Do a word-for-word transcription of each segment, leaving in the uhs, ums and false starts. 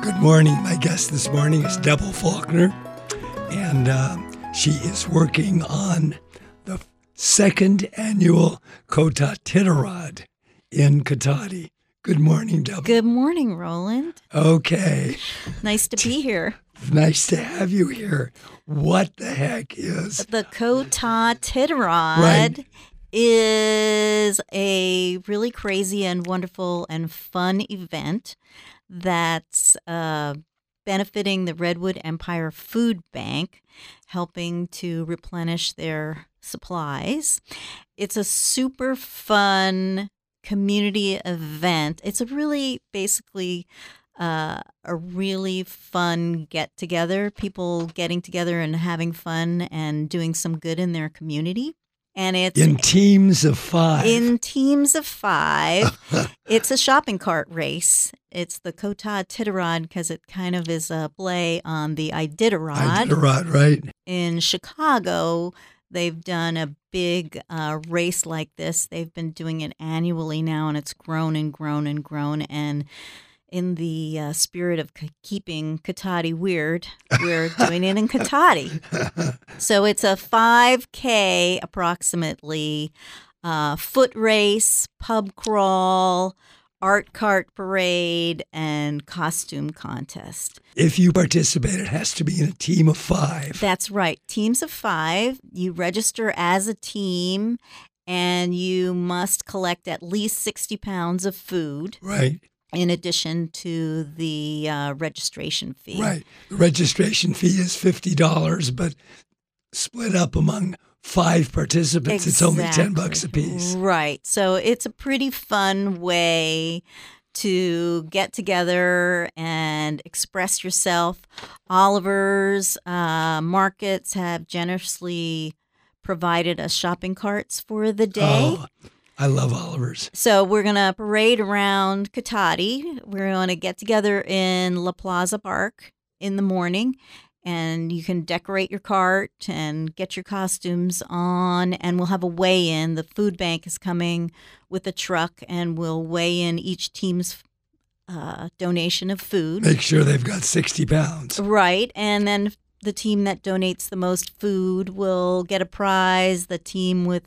Good morning. My guest this morning is Deborah Faulkner, and uh, she is working on the second annual Kota Titirad in Katati. Good morning, Deborah. Good morning, Roland. Okay. Nice to be here. Nice to have you here. What the heck is The Kota Titirad Right. is a really crazy and wonderful and fun event that's uh, benefiting the Redwood Empire Food Bank, helping to replenish their supplies. It's a super fun community event. It's a really basically uh, a really fun get together, people getting together and having fun and doing some good in their community. And it's in teams of five? in teams of five. It's a shopping cart race. It's the Kota Titirad because it kind of is a play on the Iditarod. Iditarod, right? In Chicago, they've done a big uh, race like this. They've been doing it annually now, and it's grown and grown and grown. And in the uh, spirit of k- keeping Katati weird, we're doing it in Katati. So it's a five K approximately, uh, foot race, pub crawl, art cart parade, and costume contest. If you participate, it has to be in a team of five. That's right. Teams of five. You register as a team, and you must collect at least sixty pounds of food. Right. In addition to the uh, registration fee. Right. The registration fee is fifty dollars, but split up among five participants, it's only ten bucks a piece. Right. So it's a pretty fun way to get together and express yourself. Oliver's uh, Markets have generously provided us shopping carts for the day. Oh, I love Oliver's. So we're going to parade around Katati. We're going to get together in La Plaza Park in the morning, and you can decorate your cart and get your costumes on, and we'll have a weigh-in. The food bank is coming with a truck, and we'll weigh in each team's uh, donation of food. Make sure they've got sixty pounds. Right, and then the team that donates the most food will get a prize. The team with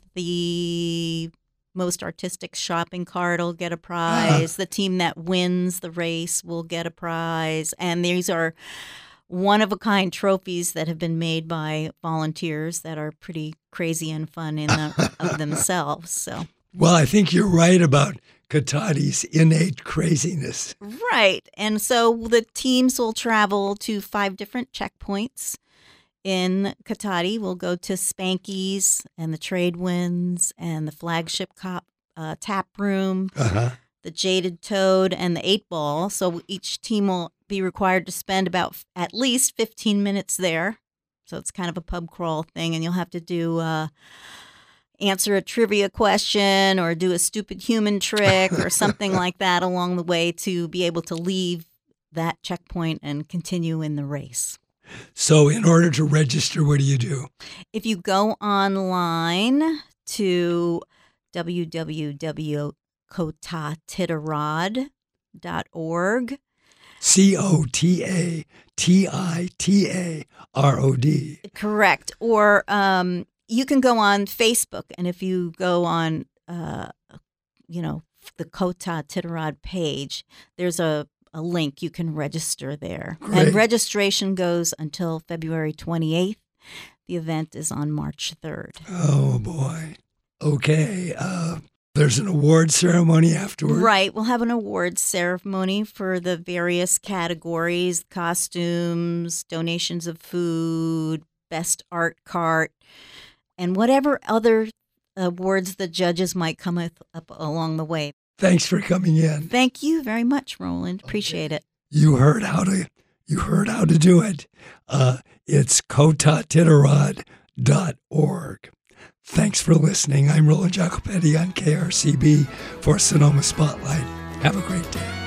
the most artistic shopping cart will get a prize. Uh-huh. The team that wins the race will get a prize. And these are one-of-a-kind trophies that have been made by volunteers that are pretty crazy and fun in the, of themselves. So, Well, I think you're right about Katati's innate craziness. right. And so the teams will travel to five different checkpoints. In Katati, we'll go to Spanky's and the Trade Winds and the Flagship Cop, uh, Tap Room, Uh-huh. the Jaded Toad, and the Eight Ball. So each team will be required to spend about f- at least fifteen minutes there. So it's kind of a pub crawl thing, and you'll have to do uh, answer a trivia question or do a stupid human trick or something like that along the way to be able to leave that checkpoint and continue in the race. So in order to register, what do you do? If you go online to w w w dot kota titirad dot org. C O T A T I T A R O D. Correct. Or um, you can go on Facebook, and if you go on, uh, you know, the Kota Titirad page, there's a a link. You can register there. Great. And registration goes until February twenty-eighth. The event is on March third. Oh, boy. Okay. Uh, there's an award ceremony afterward. Right. We'll have an awards ceremony for the various categories, costumes, donations of food, best art cart, and whatever other awards the judges might come up, up along the way. Thanks for coming in. Thank you very much, Roland. Appreciate it. You heard how to you heard how to do it. Uh, it's kota titirad dot org. Thanks for listening. I'm Roland Jacopetti on K R C B for Sonoma Spotlight. Have a great day.